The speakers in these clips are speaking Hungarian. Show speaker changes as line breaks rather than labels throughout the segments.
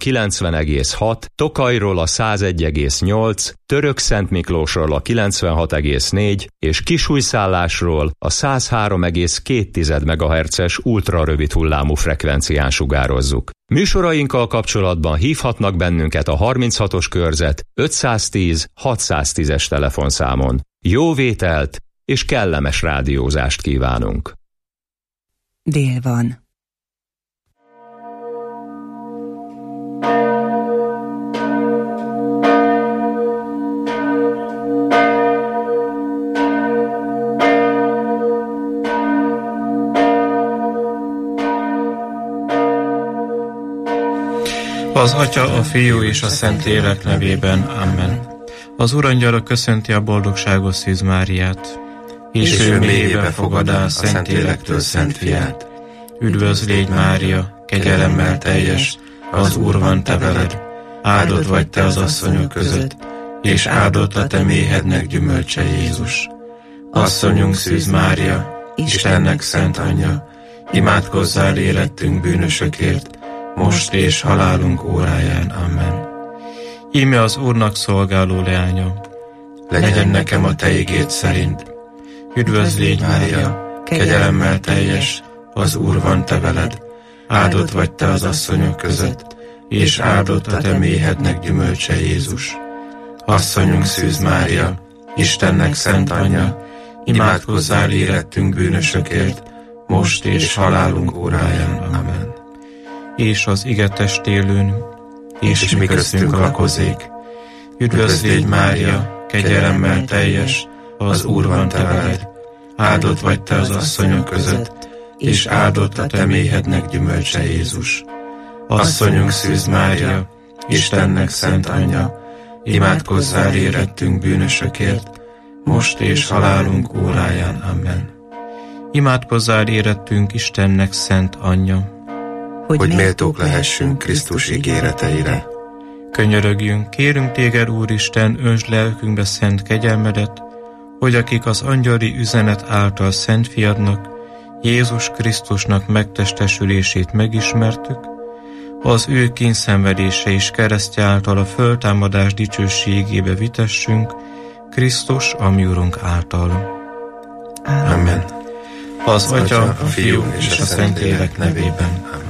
90,6, Tokajról a 101,8, Törökszentmiklósról a 96,4 és Kisújszállásról a 103,2 MHz-es ultrarövid hullámú frekvencián sugározzuk. Műsorainkkal kapcsolatban hívhatnak bennünket a 36-os körzet 510 610-es telefonszámon. Jó vételt és kellemes rádiózást kívánunk!
Dél van.
Az Atya, a Fiú és a Szentlélek nevében. Amen. Az Urangyala köszönti a boldogságos Szűz Máriát, és ő mélyébe fogadá a Szentlélektől Szent Fiát. Üdvözl légy, Mária, kegyelemmel teljes, az Úr van te veled, áldott vagy te az asszonyok között, és áldott a te méhednek gyümölcse Jézus. Asszonyunk Szűz Mária, Istennek szent anyja, imádkozzál érettünk bűnösökért, most és halálunk óráján. Amen. Íme az Úrnak szolgáló leánya, legyen nekem a te igéd szerint. Üdvözl légy, Mária, kegyelemmel teljes, az Úr van te veled, áldott vagy te az asszonyok között, és áldott a te méhednek gyümölcse Jézus. Asszonyunk Szűz Mária, Istennek szent anyja, imádkozzál érettünk bűnösökért, most és halálunk óráján. Amen. És az ige testélőn, és mi köztünk lakozik. Üdvözl légy, Mária, kegyelemmel teljes, az Úr van te veled, áldott vagy te az asszonyok között, és áldott a te méhednek gyümölcse Jézus. Asszonyunk Szűz Mária, Istennek szent anyja, imádkozzál érettünk bűnösökért, most és halálunk óráján. Amen. Imádkozzál érettünk Istennek szent anyja,
hogy méltók lehessünk Krisztus ígéreteire.
Könyörögjünk, kérünk téged, Úristen, öntsd lelkünkbe szent kegyelmedet, hogy akik az angyali üzenet által Szent Fiadnak, Jézus Krisztusnak megtestesülését megismertük, az ő kínszenvedése és keresztje által a föltámadás dicsőségébe vitessünk, Krisztus, a mi Urunk által.
Amen.
Az Atya, a Fiú és a Szentlélek nevében. Amen.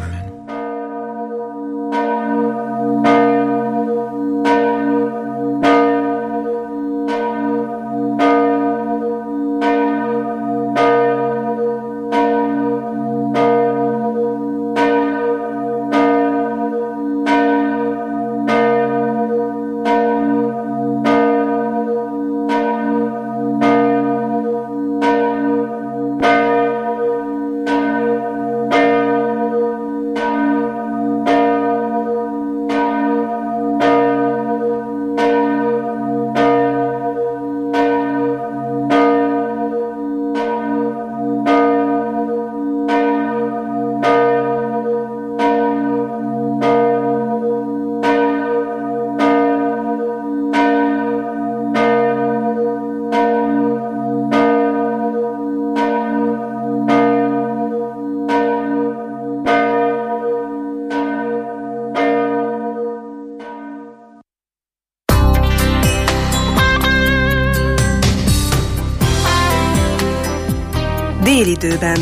Délidőben.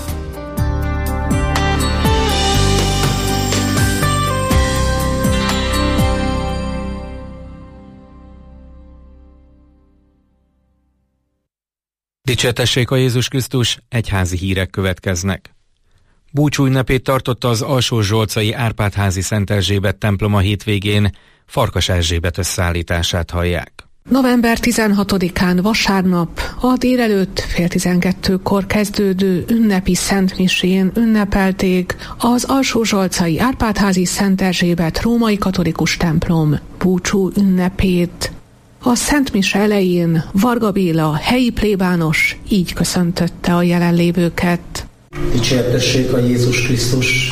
Dicsértessék a Jézus Krisztus, egyházi hírek következnek. Búcsú ünnepét tartotta az Alsó-Zsolcai Árpád-házi Szent Erzsébet templom a hétvégén, Farkas Erzsébet összeállítását hallják.
November 16-án vasárnap a délelőtt 11:30-kor kezdődő ünnepi szentmisén ünnepelték az Alsó-Zsolcai Árpád-házi Szent Erzsébet római katolikus templom búcsú ünnepét. A szentmise elején Varga Béla helyi plébános így köszöntötte a jelenlévőket.
Dicsértessék a Jézus Krisztus!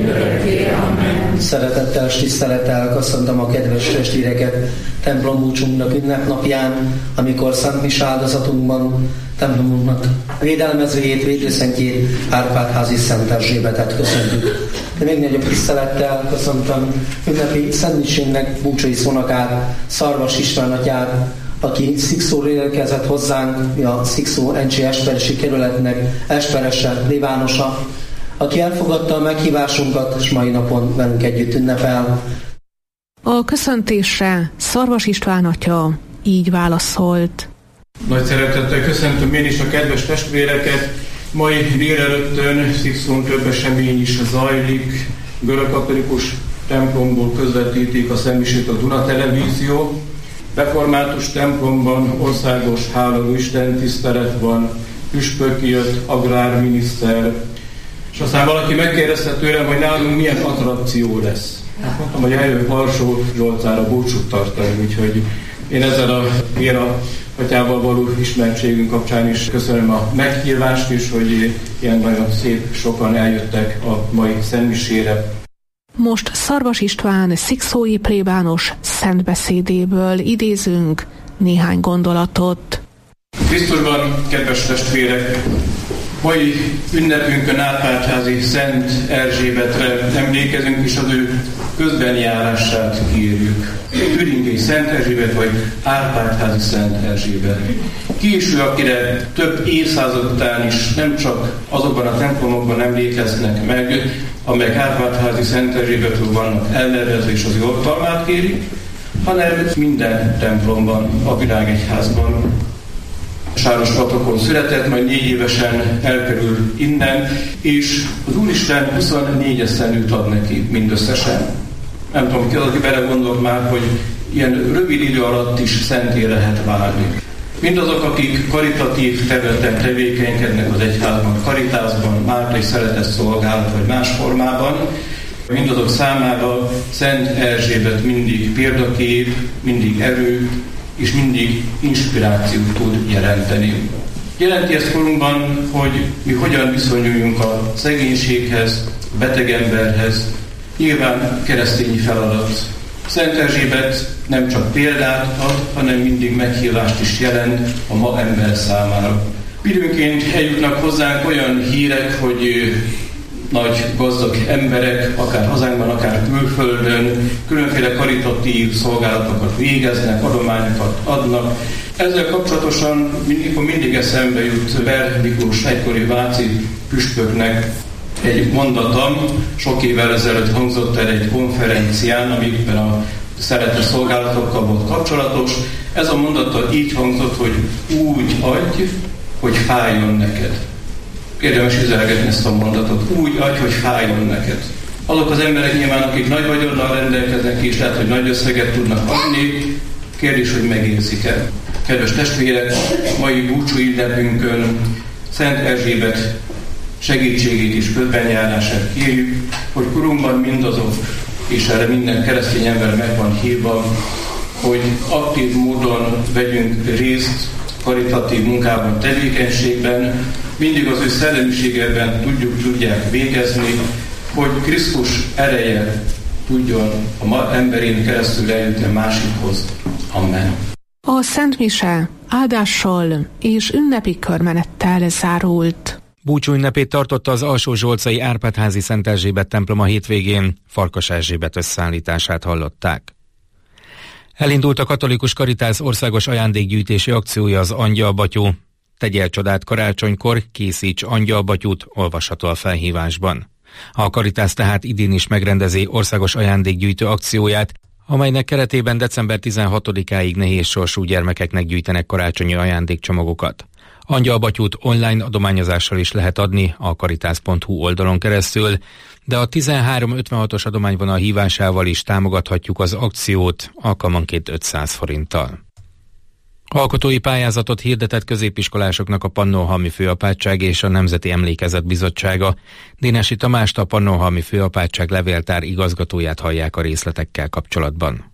Szeretettel és tisztelettel köszöntöm a kedves testvéreket templombúcsunknak ünnepnapján, amikor Szent Mise áldozatunkban templomunknak védelmezőjét, védőszentjét, Árpád-házi Szent Erzsébetet köszöntjük. De még nagyobb tisztelettel köszöntöm ünnepi Szent Misénknek búcsúi szónokát, Szarvas István atyát, aki Szikszóról érkezett hozzánk, a Szikszó Encsi Esperesi kerületnek esperese, plébánosa, aki elfogadta a meghívásunkat, és mai napon velünk együtt ünnepel.
A köszöntésre Szarvas István atya így válaszolt.
Nagy szeretettel köszöntöm én is a kedves testvéreket. Mai délelőttön Szikszón több esemény is zajlik. Görögkatolikus templomból közvetítik a Szentmisét a Duna Televízió. Református templomban országos hálaadó Isten tisztelet van, püspök jött, agrárminiszter, és aztán valaki megkérdezte tőlem, hogy nálunk milyen attrakció lesz. Mondtam, hogy eljön Alsó Zsoltára búcsút tartani, úgyhogy én ezzel a Géra atyával való ismertségünk kapcsán is köszönöm a meghívást is, hogy ilyen nagyon szép sokan eljöttek a mai szentmisére.
Most Szarvas István szikszói plébános szentbeszédéből idézünk néhány gondolatot.
Krisztusban, kedves testvérek, mai ünnepünkön Árpád-házi Szent Erzsébetre emlékezünk, és az ő közbenjárását kérjük. Türingei Szent Erzsébet, vagy Árpád-házi Szent Erzsébet. Ki is ő, akire több évszázad után is nem csak azokban a templomokban emlékeznek meg, amelyek Árpád-házi Szent Erzsébetről vannak elnevezve, és az ő oltalmát kérik, hanem minden templomban, a világegyházban. Sáros-patakon született, majd 4 évesen elkerül innen, és az Úristen 24 esztendőt ad neki mindösszesen. Nem tudom, ki az, aki belegondolt már, hogy ilyen rövid idő alatt is szenté lehet válni. Mindazok, akik karitatív területen tevékenykednek az egyházban, karitásban, mártai szeretett szolgálat vagy más formában, mindazok számára Szent Erzsébet mindig példakép, mindig erő, és mindig inspirációt tud jelenteni. Jelenti ezt korunkban, hogy mi hogyan viszonyuljunk a szegénységhez, a beteg emberhez, nyilván keresztényi feladat. Szent Erzsébet nem csak példát ad, hanem mindig meghívást is jelent a ma ember számára. Időnként eljutnak hozzánk olyan hírek, hogy nagy gazdag emberek, akár hazánkban, akár külföldön, különféle karitatív szolgálatokat végeznek, adományokat adnak. Ezzel kapcsolatosan mindig eszembe jut Ver Miklós egykori váci püspöknek egy mondatom, sok évvel ezelőtt hangzott el egy konferencián, amikben a szeretett szolgálatokkal volt kapcsolatos. Ez a mondata így hangzott, hogy úgy adj, hogy fájjon neked. Érdemes üzelgetni ezt a mondatot. Úgy adj, hogy fájjon neked. Azok az emberek nyilván, akik nagy vagyonnal rendelkeznek, és lehet, hogy nagy összeget tudnak adni, kérdés, hogy megérzik-e. Kedves testvérek, mai búcsú ünnepünkön Szent Erzsébet segítségét és közbenjárását kérjük, hogy korunkban mindazok, és erre minden keresztény ember meg van hívva, hogy aktív módon vegyünk részt karitatív munkában, tevékenységben, mindig az ő szellemiségében tudják végezni, hogy Krisztus ereje tudjon a ma emberén keresztül eljutni a másikhoz. Amen.
A Szent Mise áldással és ünnepi körmenettel zárult.
Búcsú ünnepét tartotta az Alsó-Zsolcai Árpád-házi Szent Erzsébet templom a hétvégén, Farkas Erzsébet összeállítását hallották. Elindult a Katolikus Karitász országos ajándékgyűjtési akciója, az Angyalbatyú. Tegyél csodát karácsonykor, készíts angyalbatyút, olvasható a felhívásban. A Karitász tehát idén is megrendezi országos ajándékgyűjtő akcióját, amelynek keretében december 16-áig nehézsorsú gyermekeknek gyűjtenek karácsonyi ajándékcsomagokat. Angyalbatyút online adományozással is lehet adni a karitász.hu oldalon keresztül, de a 1356-os adományvonal hívásával is támogathatjuk az akciót, alkalmanként 500 forinttal. Alkotói pályázatot hirdetett középiskolásoknak a Pannonhalmi Főapátság és a Nemzeti Emlékezet Bizottsága. Dénesi Tamást, a Pannonhalmi Főapátság levéltár igazgatóját hallják a részletekkel kapcsolatban.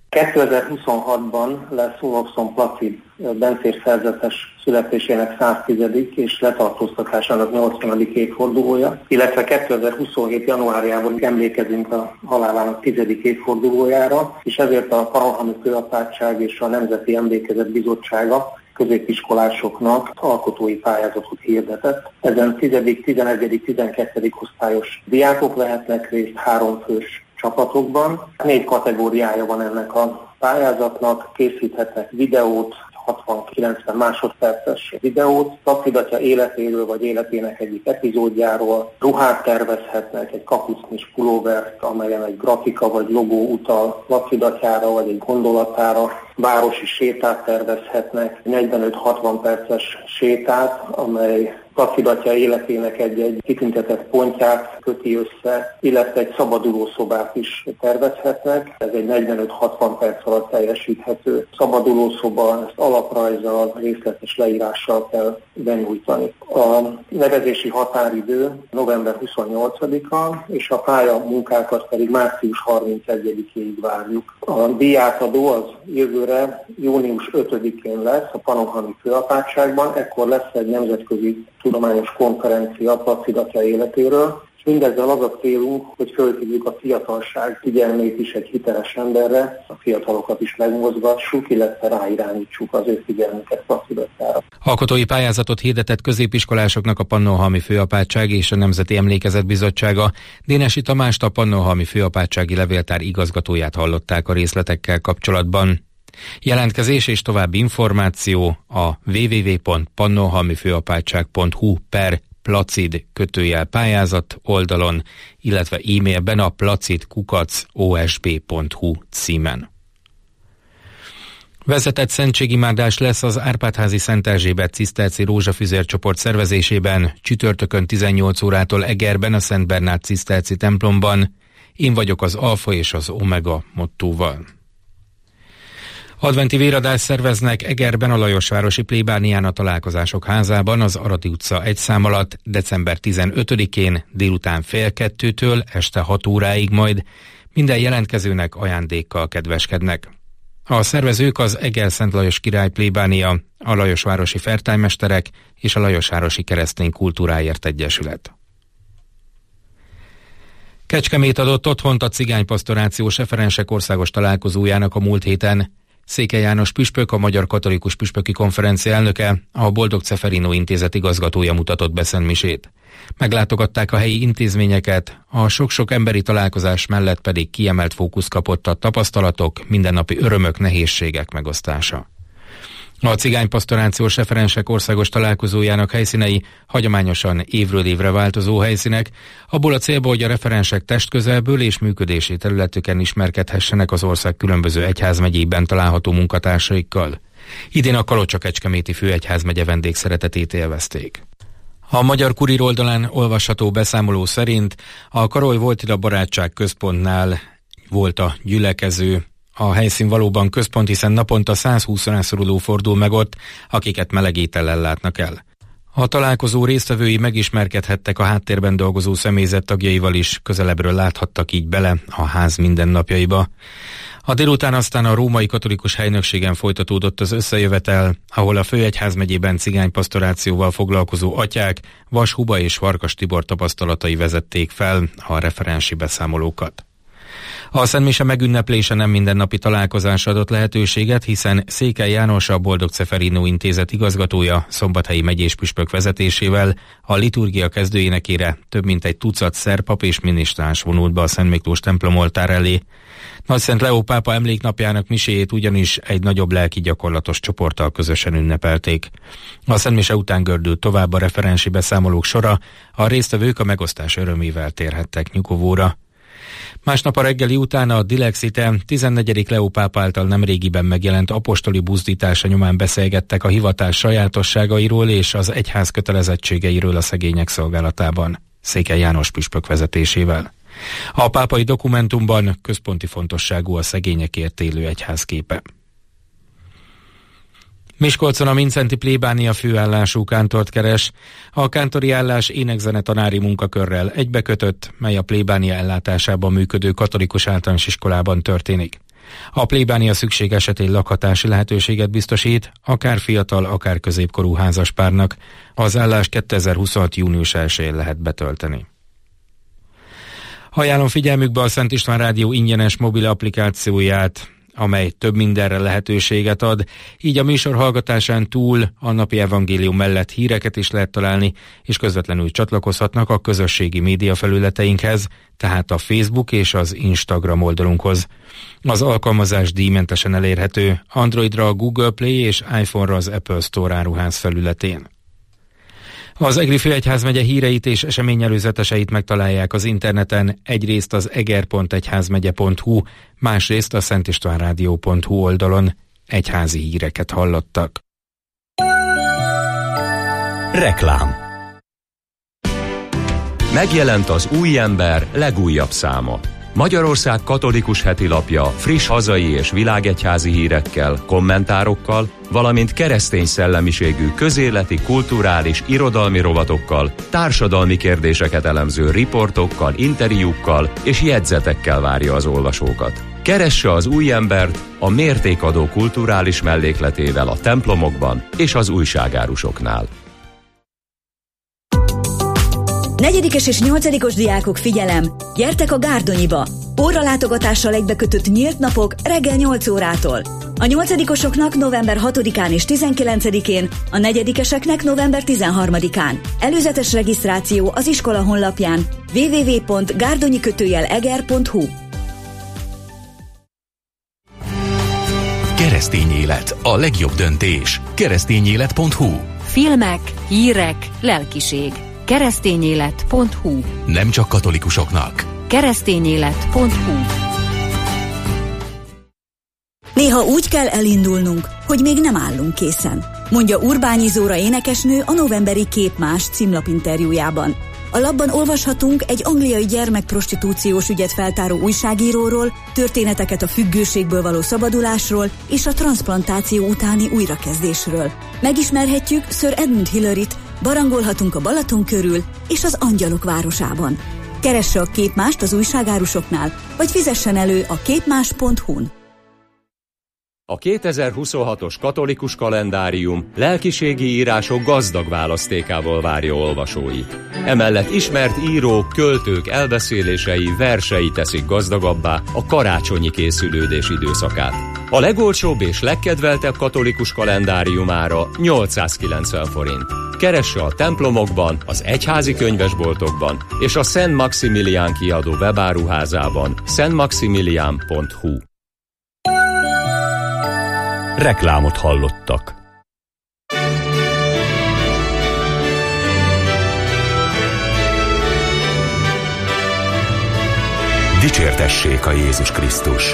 2026-ban lesz Olofszon Placid Bencés szerzetes születésének 110. és letartóztatásának 80. évfordulója, illetve 2027. januárjában emlékezünk a halálának 10. évfordulójára, és ezért a Pannonhalmi Főapátság és a Nemzeti Emlékezet Bizottsága középiskolásoknak alkotói pályázatot hirdetett. Ezen 10., 11., 12. osztályos diákok vehetnek részt 3 fős csapatokban. 4 kategóriája van ennek a pályázatnak, készíthetnek videót, 60-90 másodperces videót, Placid atya életéről vagy életének egyik epizódjáról, ruhát tervezhetnek, egy kapucnis pulóvert, amelyen egy grafika vagy logó utal Placid atyára vagy egy gondolatára, városi sétát tervezhetnek, 45-60 perces sétát, amely Placid atya életének egy kitüntetett pontját köti össze, illetve egy szabadulószobát is tervezhetnek. Ez egy 45-60 perc alatt teljesíthető szabadulószoba, ezt alaprajzzal, részletes leírással kell benyújtani. A nevezési határidő november 28-a, és a pályamunkákat pedig március 31-ig várjuk. A díjátadó az jövőre június 5-én lesz a Pannonhalmi Főapátságban, ekkor lesz egy nemzetközi tudományos konferencia Placid atya életéről, és mindezzel az a célunk, hogy fölhívjuk a fiatalság figyelmét is egy hiteles emberre, a fiatalokat is megmozgassuk, illetve ráirányítsuk az ő figyelmüket Placid atyára.
Alkotói pályázatot hirdetett középiskolásoknak a Pannonhalmi Főapátság és a Nemzeti Emlékezet Bizottsága. Dénesi Tamást, a Pannonhalmi Főapátsági Levéltár igazgatóját hallották a részletekkel kapcsolatban. Jelentkezés és további információ a www.pannonhalmifőapátság.hu/placid-pályázat oldalon, illetve e-mailben a placid@osb.hu címen. Vezetett szentségimádás lesz az Árpád-házi Szent Erzsébet ciszterci rózsafüzér csoport szervezésében csütörtökön 18 órától Egerben a Szent Bernát ciszterci templomban. Én vagyok az alfa és az omega mottóval. Adventi véradást szerveznek Egerben a Lajosvárosi plébánián a Találkozások házában az Aradi utca 1 szám alatt december 15-én délután 1:30-től este 6 óráig, majd minden jelentkezőnek ajándékkal kedveskednek. A szervezők az Eger-Szent Lajos király plébánia, a Lajosvárosi fertálymesterek és a Lajosvárosi Keresztény Kultúráért Egyesület. Kecskemét adott otthont a cigánypastorációs referensek országos találkozójának a múlt héten. Székely János püspök, a Magyar Katolikus Püspöki Konferencia elnöke, a Boldog Ceferino Intézet igazgatója mutatott be szentmisét. Meglátogatták a helyi intézményeket, a sok-sok emberi találkozás mellett pedig kiemelt fókusz kapott a tapasztalatok, mindennapi örömök, nehézségek megosztása. A cigánypastorációs referensek országos találkozójának helyszínei hagyományosan évről évre változó helyszínek, abból a célból, hogy a referensek testközelből és működési területüken ismerkedhessenek az ország különböző egyházmegyékben található munkatársaikkal. Idén a Kalocsa-Kecskeméti főegyházmegye vendégszeretetét élvezték. A Magyar Kurír oldalán olvasható beszámoló szerint a Karoly Wojtyla Barátság Központnál volt a gyülekező. A helyszín valóban központ, hiszen naponta 120 rászoruló fordul meg ott, akiket meleg étellel látnak el. A találkozó résztvevői megismerkedhettek a háttérben dolgozó személyzet tagjaival is, közelebbről láthattak így bele a ház mindennapjaiba. A délután aztán a római katolikus helynökségen folytatódott az összejövetel, ahol a főegyházmegyében cigánypastorációval foglalkozó atyák Vas Huba és Farkas Tibor tapasztalatai vezették fel a referensi beszámolókat. A szentmise megünneplése nem mindennapi találkozásra adott lehetőséget, hiszen Székely János, a Boldog Ceferino Intézet igazgatója Szombathelyi megyés püspök vezetésével a liturgia kezdőénekére több mint egy tucat szerpap és minisztráns vonult be a Szent Miklós templom oltár elé. Nagyszent Leó pápa emléknapjának miséjét ugyanis egy nagyobb lelki gyakorlatos csoporttal közösen ünnepelték. A szentmise után gördült tovább a referensi beszámolók sora, a résztvevők a megosztás örömével térhettek nyugovóra. Másnap a reggeli után a Dilexite 14. Leó pápa által nemrégiben megjelent apostoli buzdítása nyomán beszélgettek a hivatás sajátosságairól és az egyház kötelezettségeiről a szegények szolgálatában, Székely János püspök vezetésével. A pápai dokumentumban központi fontosságú a szegényekért élő egyház képe. Miskolcon a Mincenti plébánia főállású kántort keres. A kántori állás énekzene tanári munkakörrel egybekötött, mely a plébánia ellátásában működő katolikus általános iskolában történik. A plébánia szükség esetén lakhatási lehetőséget biztosít, akár fiatal, akár középkorú házaspárnak. Az állást 2026. június 1-én lehet betölteni. Ajánlom figyelmükbe a Szent István Rádió ingyenes mobil applikációját, amely több mindenre lehetőséget ad, így a műsor hallgatásán túl a napi evangélium mellett híreket is lehet találni, és közvetlenül csatlakozhatnak a közösségi média felületeinkhez, tehát a Facebook és az Instagram oldalunkhoz. Az alkalmazás díjmentesen elérhető Androidra a Google Play és iPhone-ra az Apple Store áruház felületén. Az Egri Főegyházmegye híreit és eseményelőzeteseit megtalálják az interneten, egyrészt az eger.egyházmegye.hu, másrészt a szentistvánrádió.hu oldalon. Egyházi híreket hallottak.
Reklám. Megjelent az Új Ember legújabb száma. Magyarország katolikus hetilapja friss hazai és világegyházi hírekkel, kommentárokkal, valamint keresztény szellemiségű közéleti, kulturális, irodalmi rovatokkal, társadalmi kérdéseket elemző riportokkal, interjúkkal és jegyzetekkel várja az olvasókat. Keresse az Új Embert a mértékadó kulturális mellékletével a templomokban és az újságárusoknál.
4. és 8. diákok, figyelem! Gyertek a Gárdonyiba! Óralátogatással egybekötött nyílt napok reggel 8 órától. A 8-osoknak november 6-án és 19-én, a 4-eseknek november 13-án. Előzetes regisztráció az iskola honlapján www.gárdonyi-eger.hu.
Keresztény élet, a legjobb döntés. Keresztényélet.hu.
Filmek, hírek, lelkiség. Keresztényélet.hu.
Nem csak katolikusoknak.
Keresztényélet.hu.
Néha úgy kell elindulnunk, hogy még nem állunk készen, mondja Urbányi Zóra énekesnő a novemberi Képmás címlapinterjújában. A lapban olvashatunk egy angliai gyermekprostitúciós ügyet feltáró újságíróról, történeteket a függőségből való szabadulásról és a transzplantáció utáni újrakezdésről. Megismerhetjük Sir Edmund Hillaryt, barangolhatunk a Balaton körül és az Angyalok városában. Keresse a Képmást az újságárusoknál, vagy fizessen elő a képmás.hu-n.
A 2026-os katolikus kalendárium lelkiségi írások gazdag választékával várja olvasóit. Emellett ismert írók, költők elbeszélései, versei teszik gazdagabbá a karácsonyi készülődés időszakát. A legolcsóbb és legkedveltebb katolikus kalendáriumára 890 forint. Keresse a templomokban, az egyházi könyvesboltokban és a Szent Maximilián kiadó webáruházában szentmaximilián.hu. Reklámot hallottak. Dicsértessék a Jézus Krisztus!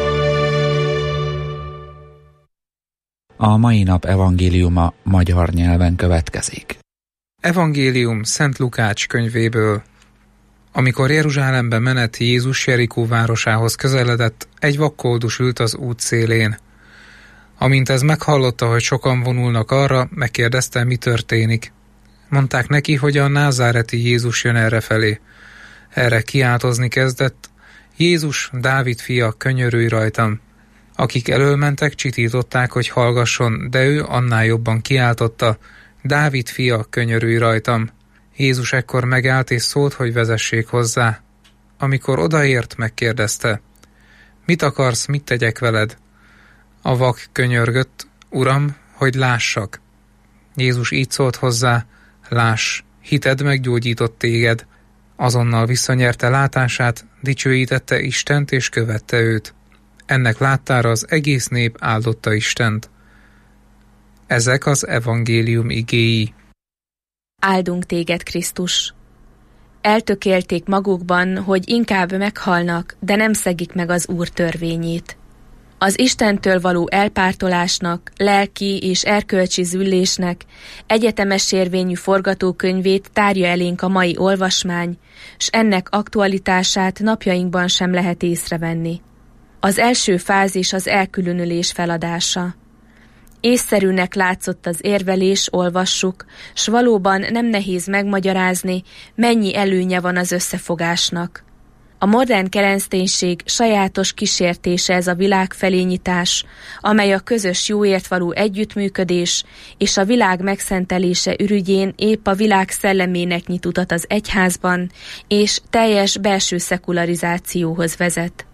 A mai nap evangéliuma magyar nyelven következik.
Evangélium Szent Lukács könyvéből. Amikor Jeruzsálembe menet Jézus Jerikó városához közeledett, egy vakkoldus ült az út szélén. Amint ez meghallotta, hogy sokan vonulnak arra, megkérdezte, mi történik. Mondták neki, hogy a názáreti Jézus jön errefelé. Erre kiáltozni kezdett: Jézus, Dávid fia, könyörülj rajtam! Akik elölmentek, csitították, hogy hallgasson, de ő annál jobban kiáltotta: Dávid fia, könyörülj rajtam! Jézus ekkor megállt és szólt, hogy vezessék hozzá. Amikor odaért, megkérdezte: mit akarsz, mit tegyek veled? A vak könyörgött: Uram, hogy lássak. Jézus így szólt hozzá: láss, hited meggyógyított téged. Azonnal visszanyerte látását, dicsőítette Istent és követte őt. Ennek láttára az egész nép áldotta Istent. Ezek az evangélium igéi.
Áldunk téged, Krisztus! Eltökélték magukban, hogy inkább meghalnak, de nem szegik meg az Úr törvényét. Az Istentől való elpártolásnak, lelki és erkölcsi züllésnek egyetemes érvényű forgatókönyvét tárja elénk a mai olvasmány, s ennek aktualitását napjainkban sem lehet észrevenni. Az első fázis az elkülönülés feladása. Észszerűnek látszott az érvelés, olvassuk, s valóban nem nehéz megmagyarázni, mennyi előnye van az összefogásnak. A modern kereszténység sajátos kísértése ez a világfelényítás, amely a közös jóért való együttműködés és a világ megszentelése ürügyén épp a világ szellemének nyit utat az egyházban, és teljes belső szekularizációhoz vezet.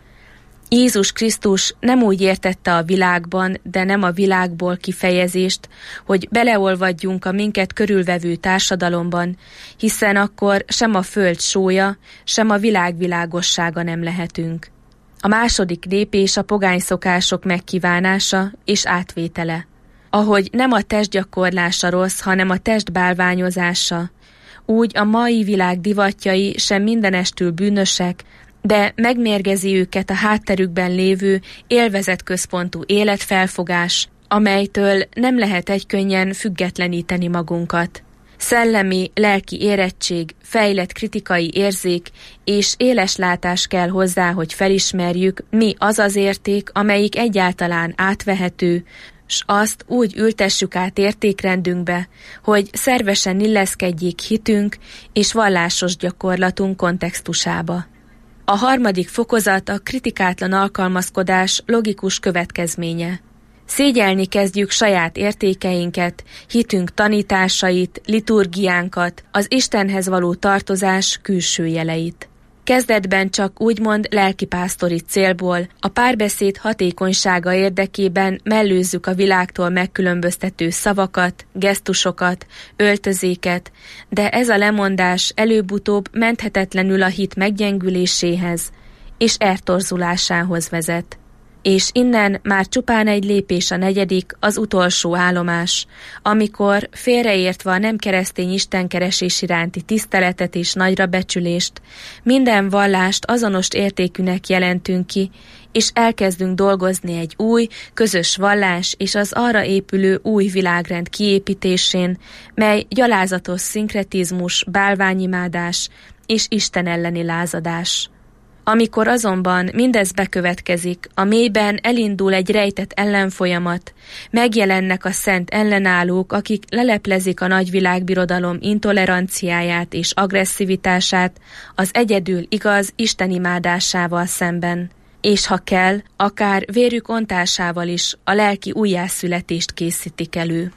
Jézus Krisztus nem úgy értette a világban, de nem a világból kifejezést, hogy beleolvadjunk a minket körülvevő társadalomban, hiszen akkor sem a föld sója, sem a világ világossága nem lehetünk. A második lépés a pogány szokások megkívánása és átvétele. Ahogy nem a testgyakorlása rossz, hanem a test bálványozása, úgy a mai világ divatjai sem mindenestül bűnösek, de megmérgezi őket a hátterükben lévő élvezetközpontú életfelfogás, amelytől nem lehet egykönnyen függetleníteni magunkat. Szellemi, lelki érettség, fejlett kritikai érzék és éles látás kell hozzá, hogy felismerjük, mi az az érték, amelyik egyáltalán átvehető, s azt úgy ültessük át értékrendünkbe, hogy szervesen illeszkedjék hitünk és vallásos gyakorlatunk kontextusába. A harmadik fokozat a kritikátlan alkalmazkodás logikus következménye. Szégyelni kezdjük saját értékeinket, hitünk tanításait, liturgiánkat, az Istenhez való tartozás külső jeleit. Kezdetben csak úgymond lelkipásztori célból, a párbeszéd hatékonysága érdekében mellőzzük a világtól megkülönböztető szavakat, gesztusokat, öltözéket, de ez a lemondás előbb-utóbb menthetetlenül a hit meggyengüléséhez és eltorzulásához vezet. És innen már csupán egy lépés a negyedik, az utolsó állomás, amikor félreértve a nem keresztény istenkeresés iránti tiszteletet és nagyra becsülést, minden vallást azonos értékűnek jelentünk ki, és elkezdünk dolgozni egy új, közös vallás és az arra épülő új világrend kiépítésén, mely gyalázatos szinkretizmus, bálványimádás és Isten elleni lázadás. Amikor azonban mindez bekövetkezik, a mélyben elindul egy rejtett ellenfolyamat, megjelennek a szent ellenállók, akik leleplezik a nagyvilágbirodalom intoleranciáját és agresszivitását az egyedül igaz istenimádásával szemben, és ha kell, akár vérük ontásával is a lelki újjászületést készítik elő.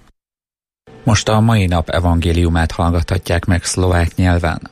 Most a mai nap evangéliumát hallgathatják meg szlovák nyelven.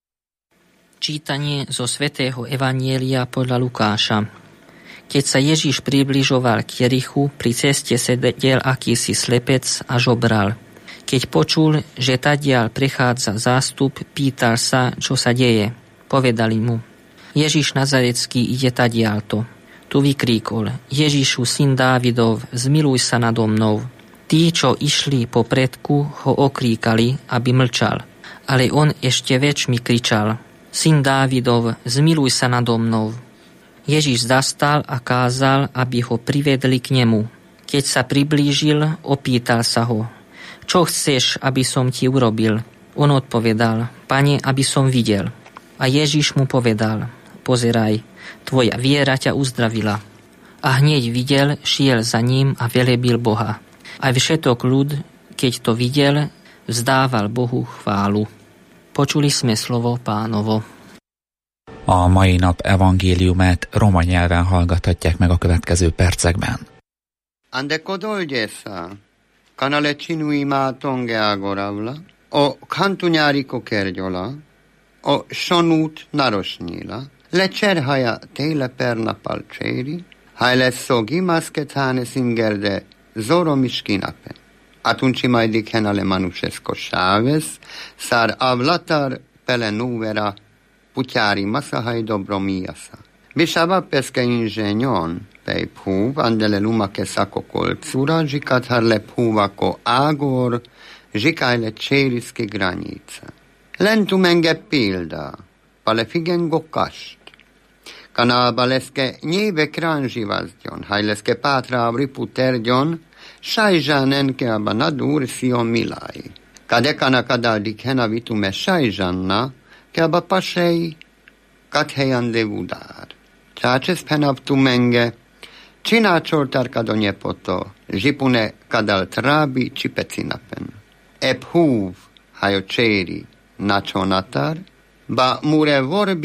Čítanie zo svätého Evanjelia podľa Lukáša. Keď sa Ježiš približoval k Jerichu, pri ceste sedel akýsi slepec a žobral. Keď počul, že tadiaľ prechádza zástup, pýtal sa, čo sa deje. Povedali mu: Ježiš Nazarecký ide tadiaľto. Tu vykríkol: Ježišu, syn Dávidov, zmiluj sa nado mnou. Tí, čo išli po predku, ho okríkali, aby mlčal. Ale on ešte väčšmi kričal: Syn Dávidov, zmiluj sa nado mnou. Ježiš zastal a kázal, aby ho privedli k nemu. Keď sa priblížil, opýtal sa ho: Čo chceš, aby som ti urobil? On odpovedal: Pane, aby som videl. A Ježiš mu povedal: Pozeraj, tvoja viera ťa uzdravila. A hneď videl, šiel za ním a velebil Boha. Aj všetok ľud, keď to videl, vzdával Bohu chválu. Počuli sme slovo Pánovo.
A mai nap evangéliumát roma nyelven hallgathatják meg a következő percekben.
Ande kodolgyesa, kanale csinui mátonge ágoravla, o kantunyáriko kergyola, o sonút narosnyila, le cserhaja téle pernapal cséri, hajle szogi maszketáne szingerde zoromiskinapen. Atunci mai dikhen alemanusesco Chávez, szár avlatar pele núvera putyári masahaj dobromiasa. Bisaba peske ingenyon, pej púv, andele lumake szako kolcura, zsikathar le púvako ágor, zsikajle csériszki granica. Lentum enge pilda, pale figengo kast. Kanalba leszke nyéve kránzsivazdjon, hajleszke pátra avripu tergyon, Sajzsánen kelba nadur Sion milai. Kadekana kadadik hena vitume sajzsanna, kelba pasei kathelyan de vudár. Csácses penaptu menge, csinácsoltar kadonye poto, zsipune kadal trábi csipecinapen. Eb húv hajo cséri nachonatar, ba mure vorbi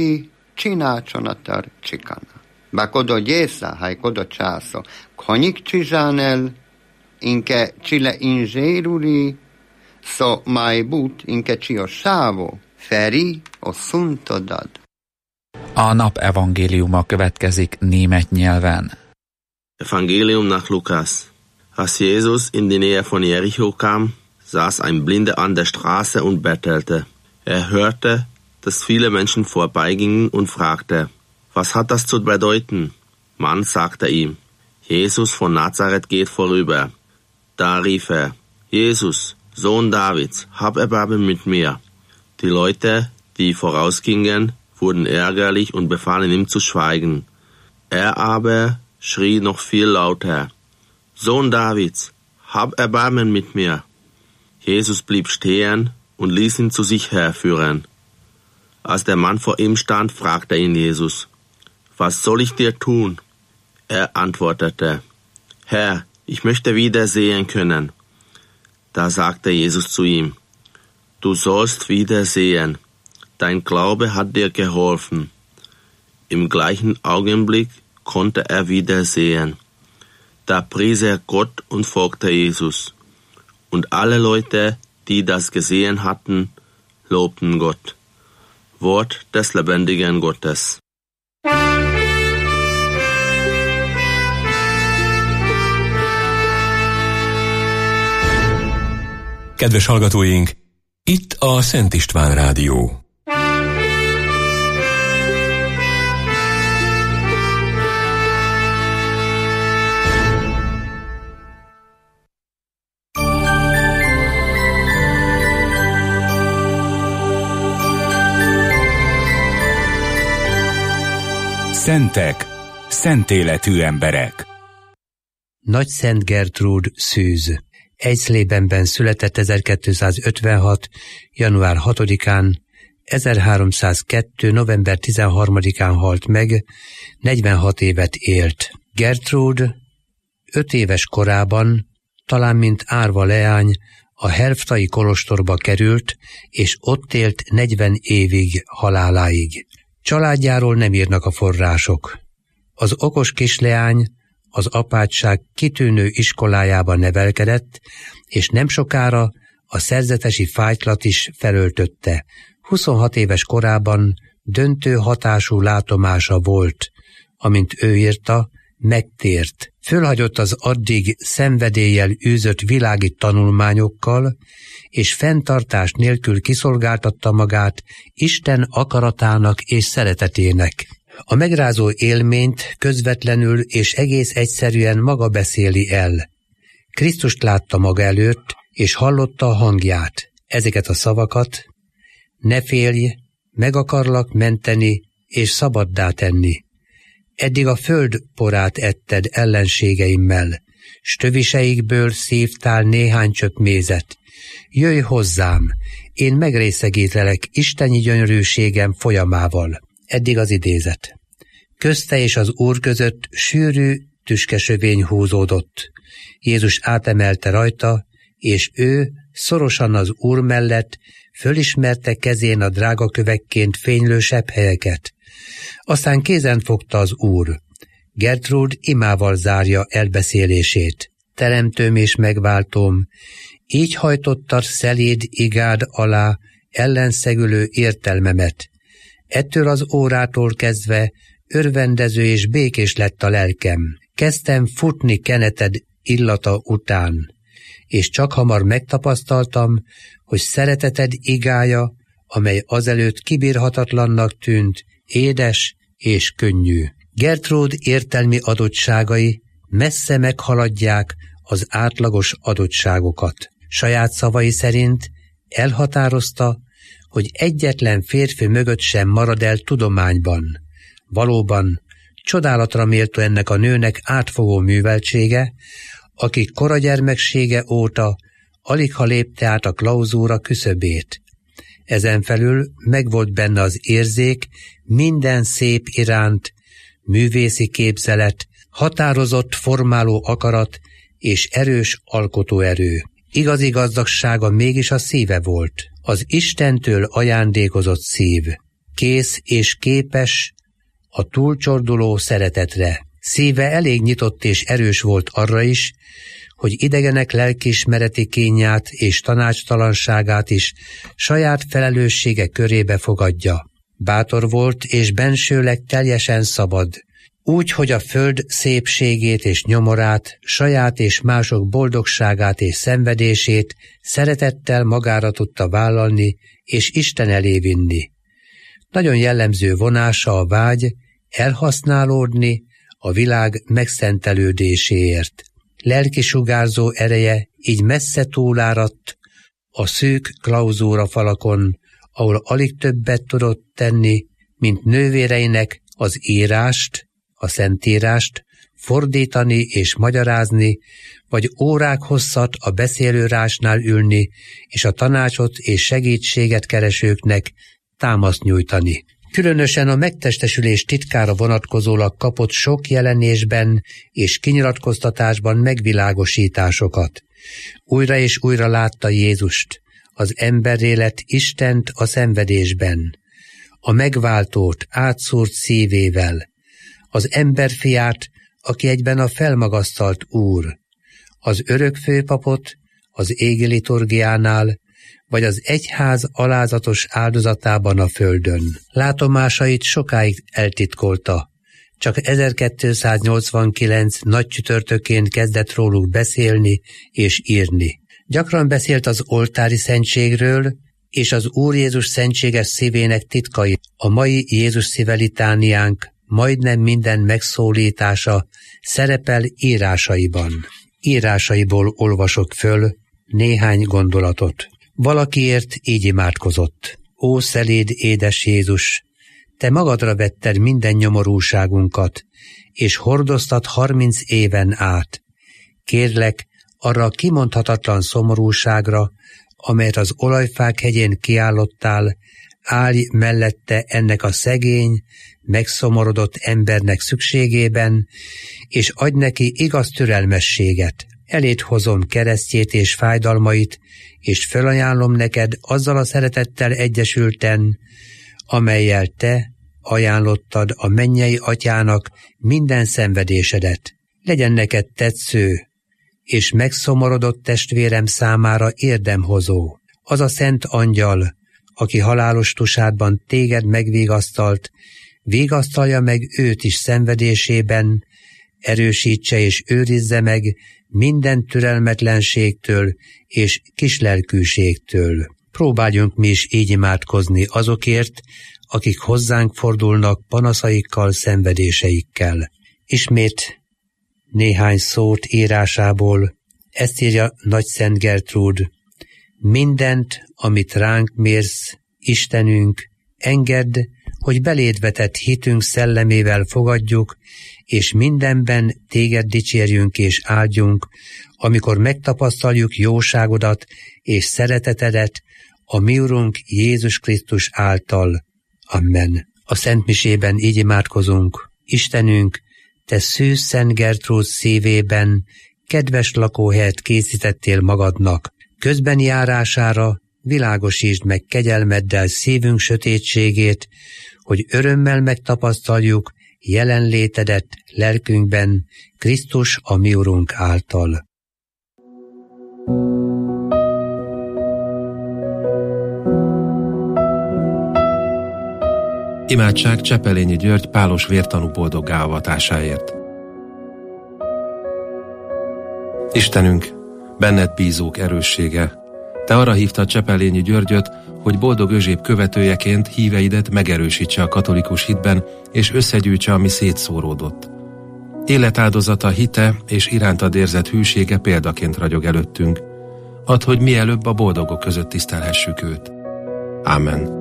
csinácsonatar csikana. Ba kodo gyésza, haj kodo császó, konyik csizsánel, inke csile inzséruli, szó máj but, inke csió sávó, feri o szuntodad.
A nap evangéliuma következik német nyelven.
Evangelium nach Lukas. Als Jesus in die Nähe von Jericho kam, saß ein Blinder an der Straße und bettelte. Er hörte, dass viele Menschen vorbeigingen und fragte, was hat das zu bedeuten? Man sagte ihm, Jesus von Nazareth geht vorüber. Da rief er, Jesus, Sohn Davids, hab Erbarmen mit mir. Die Leute, die vorausgingen, wurden ärgerlich und befahlen ihm zu schweigen. Er aber schrie noch viel lauter, Sohn Davids, hab Erbarmen mit mir. Jesus blieb stehen und ließ ihn zu sich herführen. Als der Mann vor ihm stand, fragte ihn Jesus, was soll ich dir tun? Er antwortete, Herr, ich möchte wieder sehen können. Da sagte Jesus zu ihm, du sollst wieder sehen, dein Glaube hat dir geholfen. Im gleichen Augenblick konnte er wieder sehen. Da pries er Gott und folgte Jesus. Und alle Leute, die das gesehen hatten, lobten Gott. Wort des lebendigen Gottes.
Kedves hallgatóink, itt a Szent István Rádió. Szentek, szent életű emberek.
Nagy Szent Gertrúd Szűz. Eichslebenben született 1256. január 6-án, 1302. november 13-án halt meg, 46 évet élt. Gertrúd 5 éves korában, talán mint árva leány, a Helftai kolostorba került, és ott élt 40 évig haláláig. Családjáról nem írnak a források. Az okos kisleány az apátság kitűnő iskolájában nevelkedett, és nem sokára a szerzetesi fájtlat is felöltötte. 26 éves korában döntő hatású látomása volt, amint ő írta, megtért. Fölhagyott az addig szenvedéllyel űzött világi tanulmányokkal, és fenntartás nélkül kiszolgáltatta magát Isten akaratának és szeretetének. A megrázó élményt közvetlenül és egész egyszerűen maga beszéli el. Krisztust látta maga előtt, és hallotta a hangját. Ezeket a szavakat: ne félj, meg akarlak menteni, és szabaddá tenni. Eddig a föld porát etted ellenségeimmel, s töviseikből szívtál néhány csöpp mézet. Jöjj hozzám, én megrészegítelek isteni gyönyörűségem folyamával. Eddig az idézet. Közte és az Úr között sűrű tüskesövény húzódott. Jézus átemelte rajta, és ő szorosan az Úr mellett fölismerte kezén a drágakövekként fénylő sepphelyeket. Aztán kézen fogta az Úr. Gertrúd imával zárja elbeszélését. Teremtőm és megváltóm, így hajtottad szeléd igád alá ellenszegülő értelmemet. Ettől az órától kezdve örvendező és békés lett a lelkem. Kezdtem futni keneted illata után, és csak hamar megtapasztaltam, hogy szereteted igája, amely azelőtt kibírhatatlannak tűnt, édes és könnyű. Gertrúd értelmi adottságai messze meghaladják az átlagos adottságokat. Saját szavai szerint elhatározta, hogy egyetlen férfi mögött sem marad el tudományban. Valóban csodálatra méltó ennek a nőnek átfogó műveltsége, aki koragyermeksége óta aligha lépte át a klauzúra küszöbét. Ezenfelül megvolt benne az érzék minden szép iránt, művészi képzelet, határozott formáló akarat és erős alkotóerő. Igazi gazdagsága mégis a szíve volt, az Istentől ajándékozott szív. kész és képes a túlcsorduló szeretetre. Szíve elég nyitott és erős volt arra is, hogy idegenek lelkiismereti kényát és tanácstalanságát is saját felelőssége körébe fogadja. Bátor volt és bensőleg teljesen szabad, úgy, hogy a föld szépségét és nyomorát, saját és mások boldogságát és szenvedését szeretettel magára tudta vállalni és Isten elé vinni. Nagyon jellemző vonása a vágy elhasználódni a világ megszentelődéséért. Lelkisugárzó ereje így messze túláradt a szűk klauzúra falakon, ahol alig többet tudott tenni, mint nővéreinek az írást, a szentírást fordítani és magyarázni, vagy órák hosszat a beszélőrásnál ülni, és a tanácsot és segítséget keresőknek támaszt nyújtani. Különösen a megtestesülés titkára vonatkozólag kapott sok jelenésben és kinyilatkoztatásban megvilágosításokat. Újra és újra látta Jézust, az emberré lett Istent a szenvedésben, a megváltót átszúrt szívével, az emberfiát, aki egyben a felmagasztalt Úr, az örök főpapot az égi liturgiánál, vagy az egyház alázatos áldozatában a földön. Látomásait sokáig eltitkolta. Csak 1289 nagy csütörtökén kezdett róluk beszélni és írni. Gyakran beszélt az oltári szentségről és az Úr Jézus szentséges szívének titkait. A mai Jézus szíve litániánk majdnem minden megszólítása szerepel írásaiban. Írásaiból olvasok föl néhány gondolatot. Valakiért így imádkozott. Ó szeléd édes Jézus, te magadra vetted minden nyomorúságunkat, és hordoztad 30 éven át. Kérlek, arra a kimondhatatlan szomorúságra, amelyet az olajfák hegyén kiállottál, állj mellette ennek a szegény, megszomorodott embernek szükségében, és adj neki igaz türelmességet. Eléd hozom keresztjét és fájdalmait, és felajánlom neked azzal a szeretettel egyesülten, amellyel te ajánlottad a mennyei atyának minden szenvedésedet. Legyen neked tetsző, és megszomorodott testvérem számára érdemhozó. Az a szent angyal, aki halálos tusádban téged megvigasztalt, vigasztalja meg őt is szenvedésében, erősítse és őrizze meg minden türelmetlenségtől és kislelkűségtől. Próbáljunk mi is így imádkozni azokért, akik hozzánk fordulnak panaszaikkal, szenvedéseikkel. Ismét néhány szót írásából, ezt írja Nagy Szent Gertrúd. Mindent, amit ránk mérsz, Istenünk, engedd, hogy beléd vetett hitünk szellemével fogadjuk, és mindenben téged dicsérjünk és áldjunk, amikor megtapasztaljuk jóságodat és szeretetedet a mi Urunk Jézus Krisztus által. Amen. A Szentmisében így imádkozunk. Istenünk, te szűz Szent Gertrúd szívében kedves lakóhelyet készítettél magadnak. Közben járására világosítsd meg kegyelmeddel szívünk sötétségét, hogy örömmel megtapasztaljuk jelenlétedet lelkünkben, Krisztus a mi Urunk által.
Imádság Csepelényi György pálos vértanú boldoggá avatásáért. Istenünk, benned bízók erőssége, te arra hívtad Csepelényi Györgyöt, hogy boldog özséb követőjeként híveidet megerősítse a katolikus hitben, és összegyűjtse, ami szétszóródott. Életáldozata, hite és irántad érzett hűsége példaként ragyog előttünk. Add, hogy mielőbb a boldogok között tisztelhessük őt. Ámen.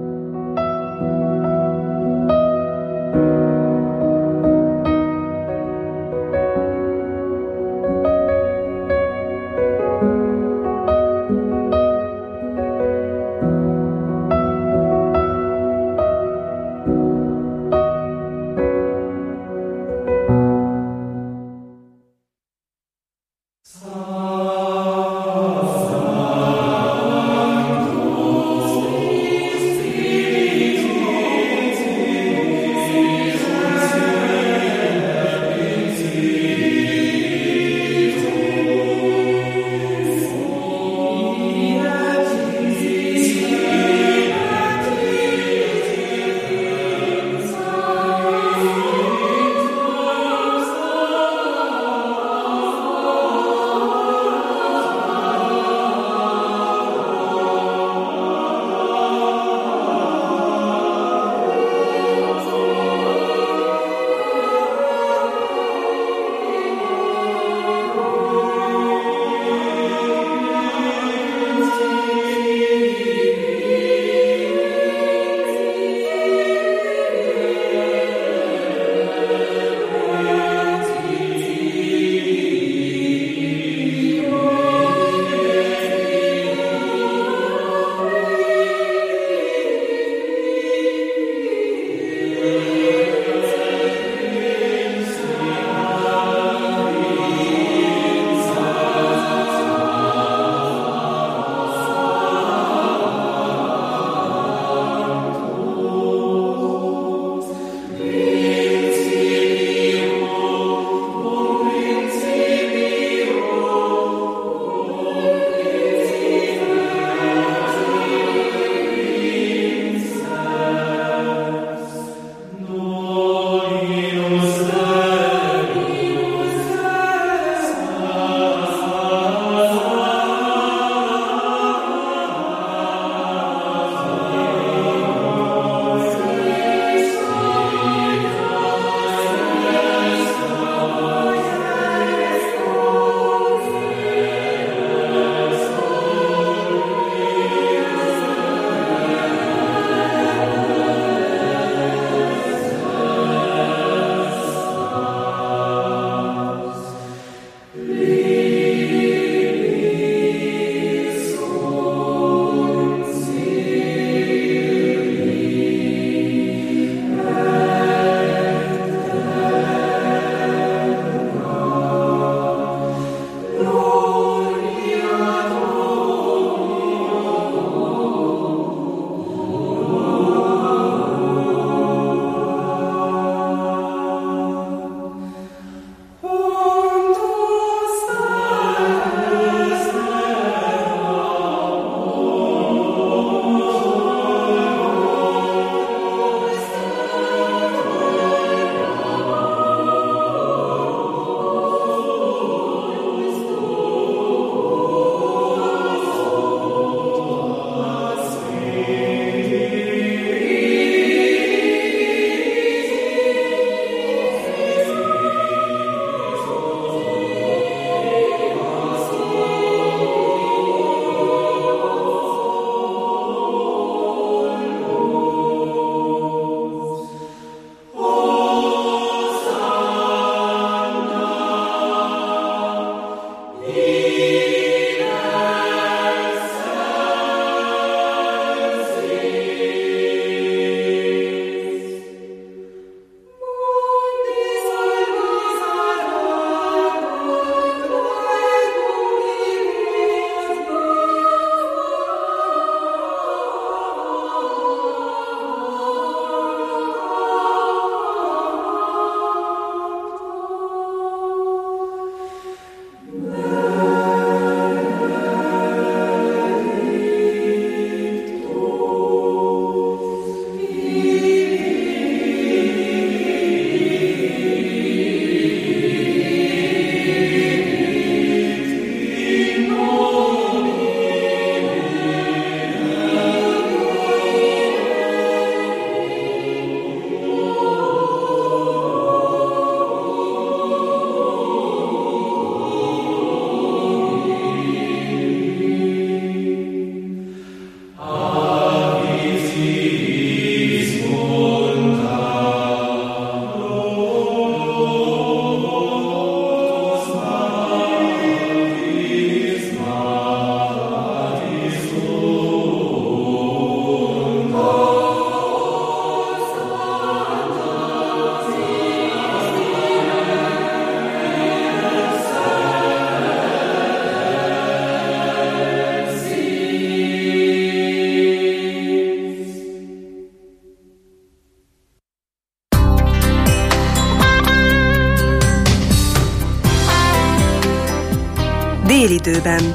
Délidőben.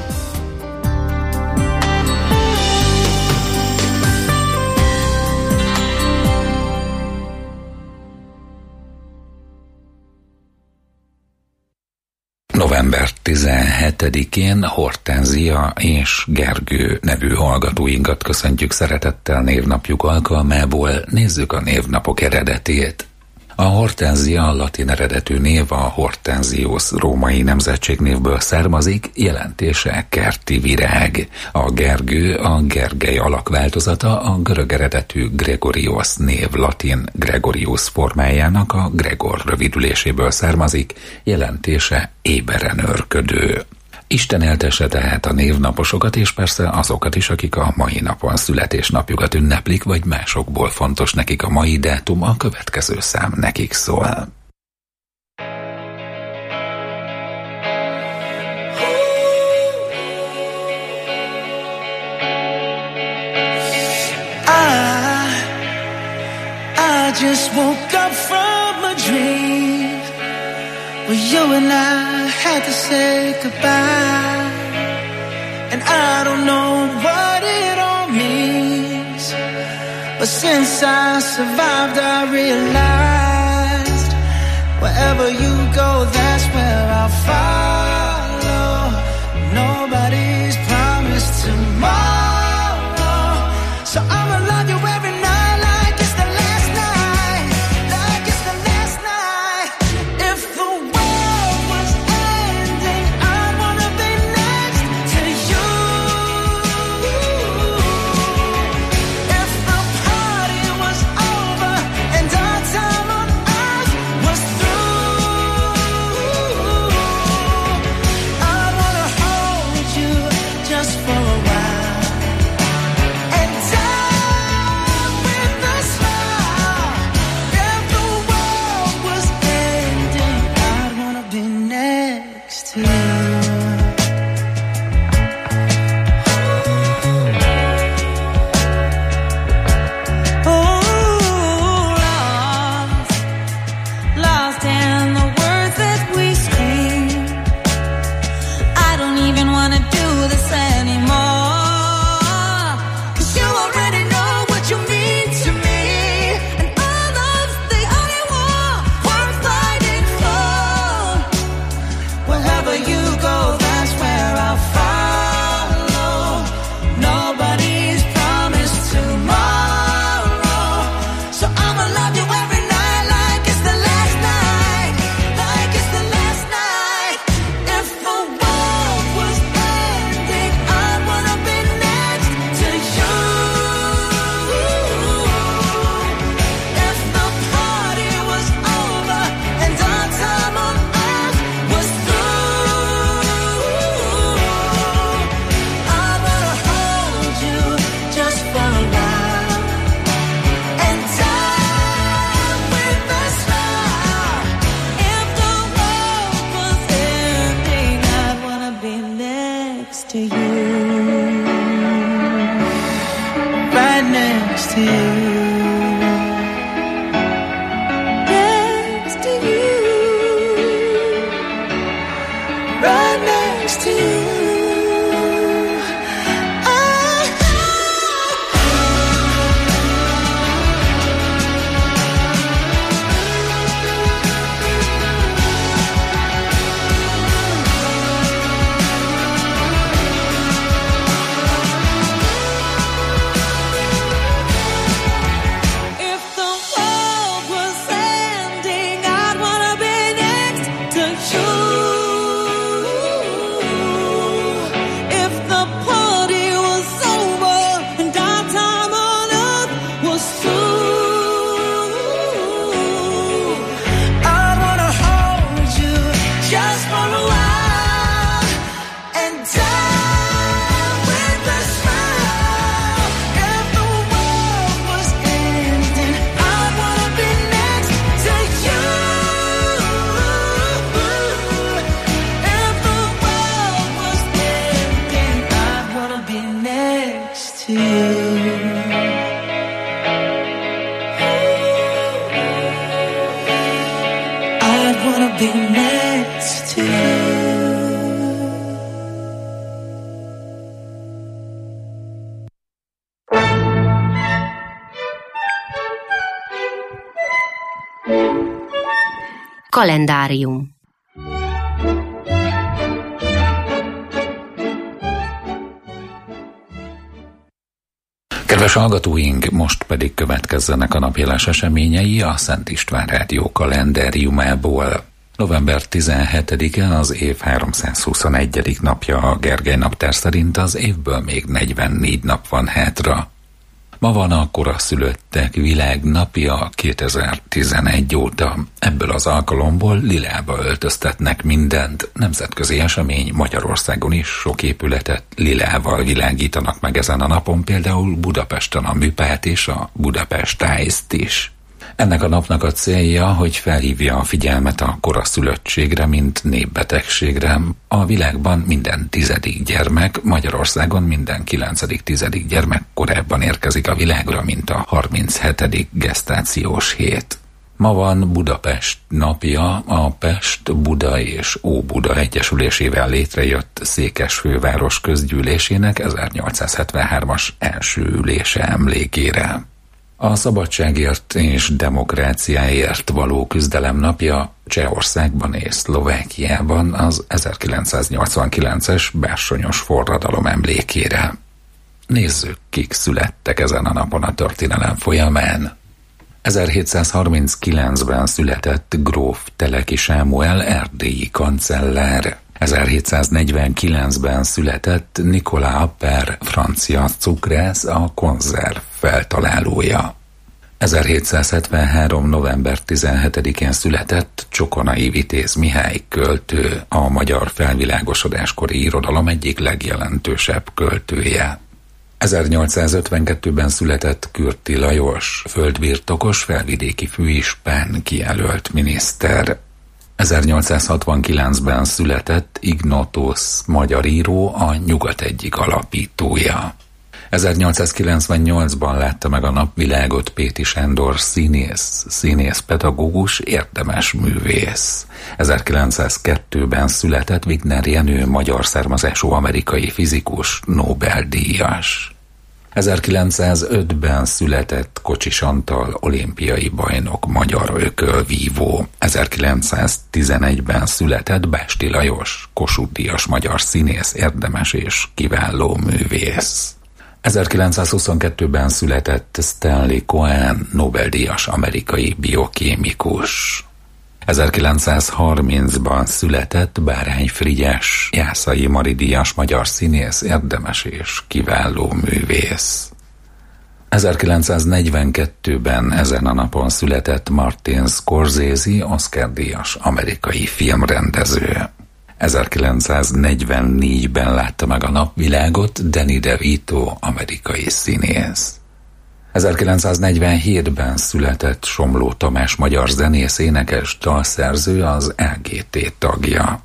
November 17-én Hortenzia és Gergő nevű hallgatóinkat köszöntjük szeretettel névnapjuk alkalmából. Nézzük a névnapok eredetét. A Hortenzia latin eredetű név a Hortensius római nemzetségnévből származik, jelentése kerti virág. A Gergő a Gergely alakváltozata, a görög eredetű Gregorios név latin Gregorius formájának, a Gregor rövidüléséből származik, jelentése éberen őrködő. Isten éltesse tehát a névnaposokat, és persze azokat is, akik a mai napon születésnapjukat ünneplik, vagy másokból fontos nekik a mai dátum, a következő szám nekik szól.
I just woke up from a dream where you and I had to say goodbye, and I don't know what it all means, but since I survived I realized wherever you go, that's where I'll follow. Nobody's promised tomorrow, so I'ma love you every night.
Kalendárium.
Kedves hallgatóink, most pedig következzenek a napjeles eseményei a Szent István Rádió kalendáriumából. November 17-e az év 321. napja a Gergely naptár szerint, az évből még 44 nap van hátra. Ma van a koraszülöttek világnapja 2011 óta. Ebből az alkalomból lilába öltöztetnek mindent. Nemzetközi esemény, Magyarországon is sok épületet lilával világítanak meg ezen a napon, például Budapesten a Műpát és a Budapest Ice-t is. Ennek a napnak a célja, hogy felhívja a figyelmet a koraszülöttségre, mint népbetegségre. A világban minden 10. gyermek, Magyarországon minden 9.-10. gyermek korábban érkezik a világra, mint a 37. gesztációs hét. Ma van Budapest napja, a Pest, Buda és Óbuda egyesülésével létrejött Székesfőváros közgyűlésének 1873-as első ülése emlékére. A szabadságért és demokráciáért való küzdelem napja Csehországban és Szlovákiában az 1989-es bársonyos forradalom emlékére. Nézzük, kik születtek ezen a napon a történelem folyamán. 1739-ben született gróf Teleki Sámuel erdélyi kancellár. 1749-ben született Nicolas Appert, francia cukrász, a konzerv feltalálója. 1773. november 17-én született Csokonai Vitéz Mihály költő, a magyar felvilágosodáskori irodalom egyik legjelentősebb költője. 1852-ben született Kürti Lajos, földbirtokos, felvidéki főispán, kijelölt miniszter. 1869-ben született Ignotos, magyar író, a Nyugat egyik alapítója. 1898-ban látta meg a napvilágot Péti Sándor színész pedagógus, érdemes művész. 1902-ben született Wigner Jenő, magyar származású amerikai fizikus, Nobel-díjas. 1905-ben született Kocsis Antal, olimpiai bajnok, magyar ökölvívó. 1911-ben született Básti Lajos, Kossuth-díjas magyar színész, érdemes és kiváló művész. 1922-ben született Stanley Cohen, Nobel-díjas amerikai biokémikus. 1930-ban született Bárány Frigyes, Jászai Mari díjas magyar színész, érdemes és kiváló művész. 1942-ben ezen a napon született Martin Scorsese, Oscar-díjas amerikai filmrendező. 1944-ben látta meg a napvilágot Danny DeVito, amerikai színész. 1947-ben született Somló Tamás, magyar zenész, énekes, dalszerző, az LGT tagja.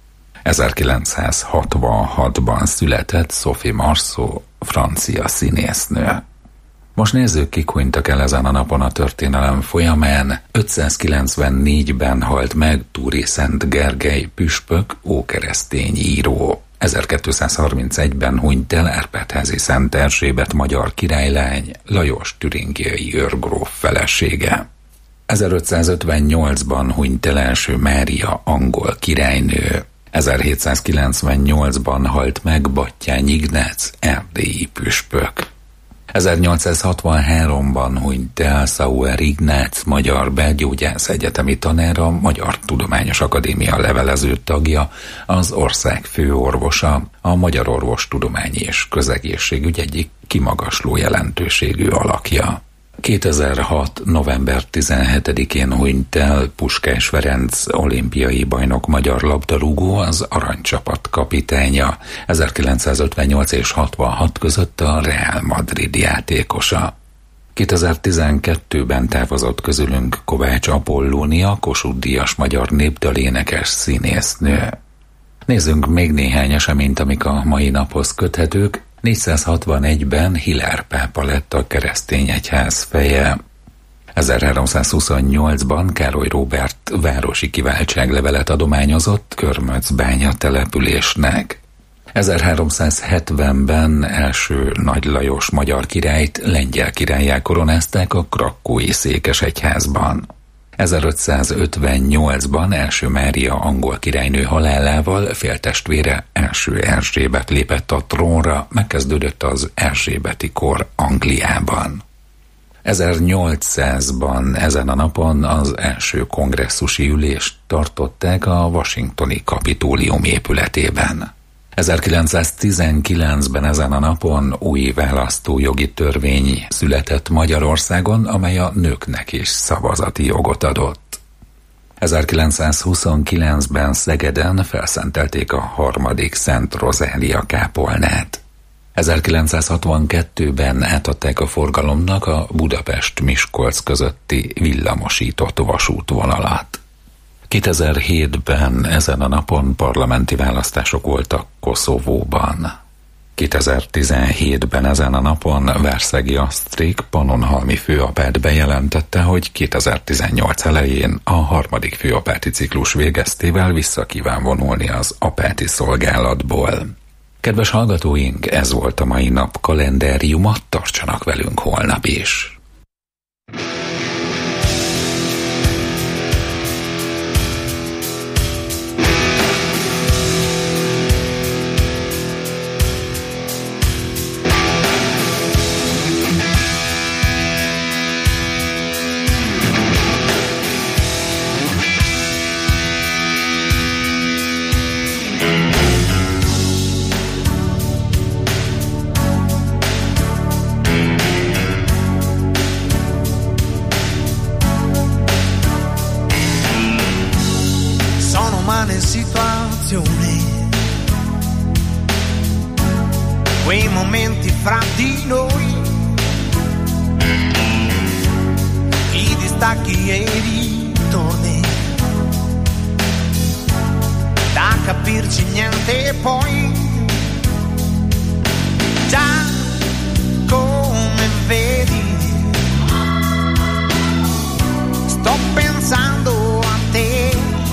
1966-ban született Sophie Marceau, francia színésznő. Most nézzük, kik hunytak el ezen a napon a történelem folyamán. 594-ben halt meg Túri Szent Gergely püspök, ókeresztény író. 1231-ben hunyt el Árpád-házi Szent Erzsébet magyar királylány, Lajos türingiai őrgróf felesége. 1558-ban hunyt el első Mária angol királynő. 1798-ban halt meg Battyány Ignác, erdélyi püspök. 1863-ban hunyt el Sauer Ignác, magyar belgyógyász, egyetemi tanár, a Magyar Tudományos Akadémia levelező tagja, az ország főorvosa, a magyar orvostudományi és közegészségügy egyik kimagasló jelentőségű alakja. 2006. november 17-én hunyt el Puskás Ferenc, olimpiai bajnok magyar labdarúgó, az aranycsapat kapitánya, 1958 és 66 között a Real Madrid játékosa. 2012-ben távozott közülünk Kovács Apollónia, Kossuth-díjas magyar népdalénekes színésznő. Nézzünk még néhány eseményt, amik a mai naphoz köthetők. 461-ben Hilár pápa lett a keresztény egyház feje. 1328-ban Károly Róbert városi kiváltságlevelet adományozott Körmöcbánya településnek. 1370-ben első Nagy Lajos magyar királyt lengyel királlyá koronázták a krakkói székesegyházban. 1558-ban első Mária angol királynő halálával féltestvére első Erzsébet lépett a trónra, megkezdődött az erzsébeti kor Angliában. 1800-ban ezen a napon az első kongresszusi ülést tartották a washingtoni Kapitólium épületében. 1919-ben ezen a napon új választójogi törvény született Magyarországon, amely a nőknek is szavazati jogot adott. 1929-ben Szegeden felszentelték a harmadik Szent Rozália kápolnát. 1962-ben átadták a forgalomnak a Budapest-Miskolc közötti villamosított vasútvonalat. 2007-ben ezen a napon parlamenti választások voltak Koszovóban. 2017-ben ezen a napon Várszegi Asztrik pannonhalmi főapát bejelentette, hogy 2018 elején a harmadik főapáti ciklus végeztével vissza kíván vonulni az apáti szolgálatból. Kedves hallgatóink, ez volt a mai nap kalendáriuma, tartsanak velünk holnap is!
Quei momenti fra di noi, i distacchi e i ritorni, da capirci niente poi, già come vedi, sto pensando a te.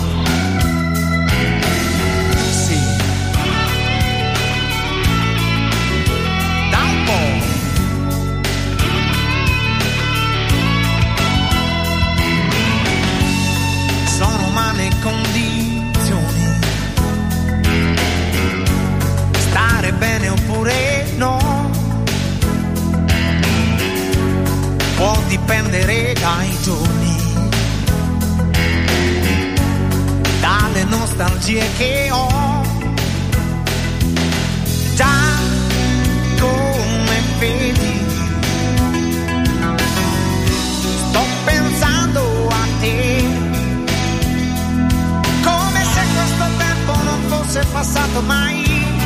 Condizioni, stare bene oppure no, può dipendere dai giorni, dalle nostalgie che ho, già come vedi, sto pensando a te. Fosse passato mai,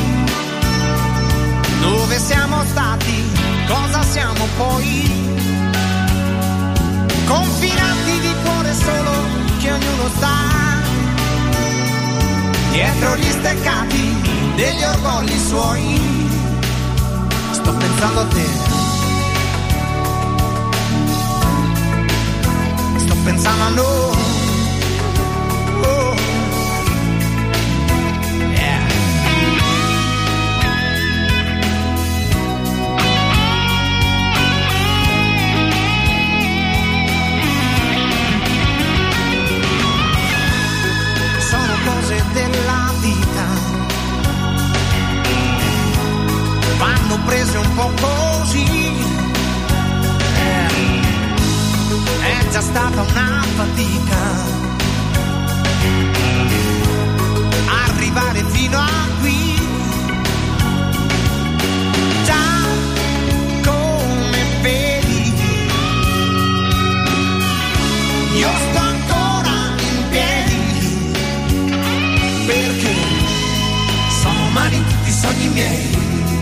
dove siamo stati, cosa siamo poi, confinati di cuore solo che ognuno sta, dietro gli steccati degli orgogli suoi, sto pensando a te, sto pensando a noi. Della vita vanno prese un po' così, è già stata una fatica arrivare fino a qui, già come vedi io sto ancora in piedi, perché sono umani tutti i sogni miei,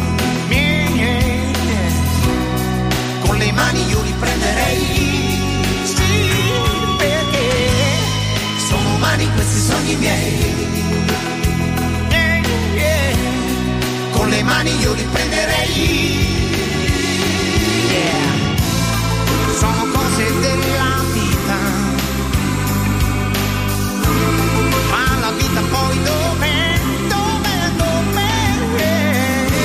con le mani io li prenderei, sì, perché sono umani questi sogni miei, con le mani io li prenderei, sono cose della vita, ma la vita poi dov'è?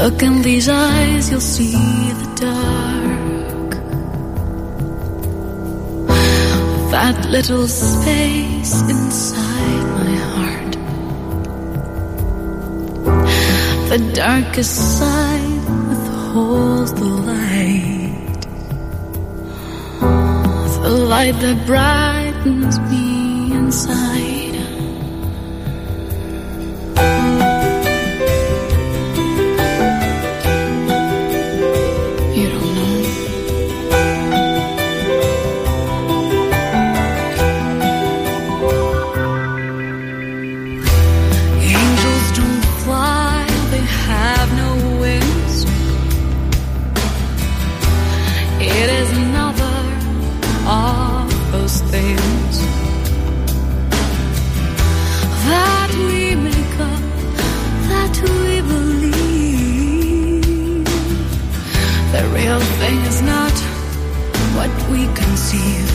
Look in these eyes, you'll see the dark. That little space inside my heart. The darkest side withholds the light. The light that brightens me inside. Things that we make up, that we believe. The real thing is not what we conceive.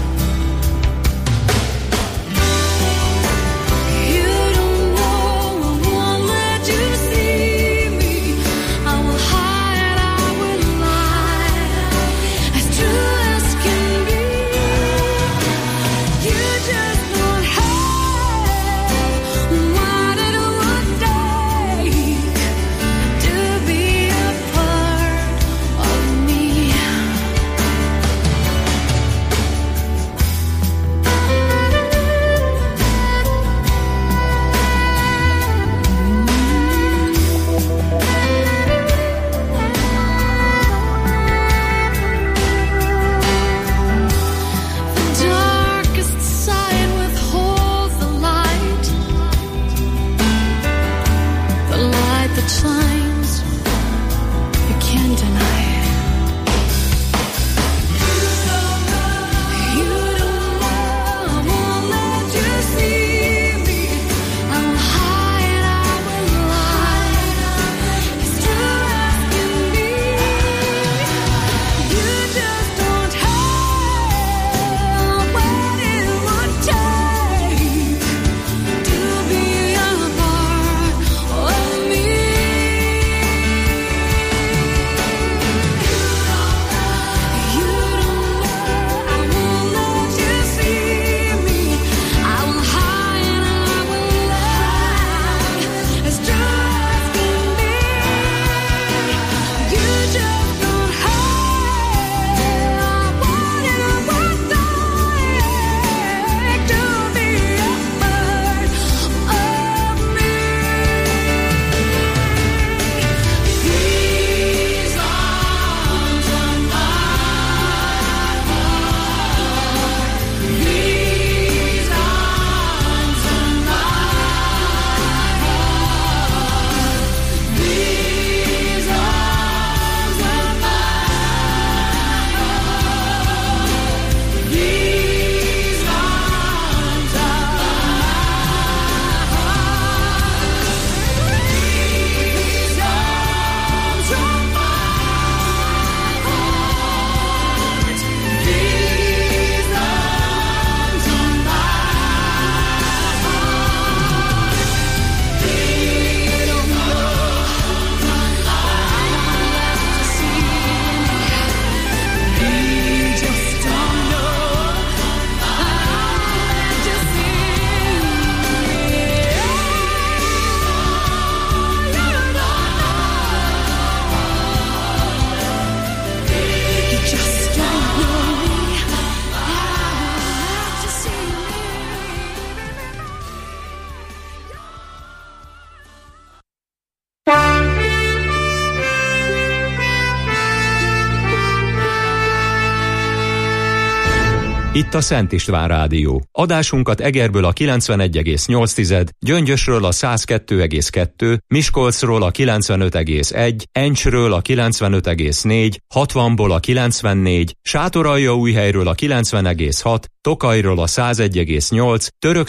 Itt a Szent István Rádió. Adásunkat Egerből a 91,8, Gyöngyösről a 102,2, Miskolcról a 95,1, Encsről a 95,4, 60-ból a 94, Sátoraljaújhelyről a 90,6, Tokajról a 101,8,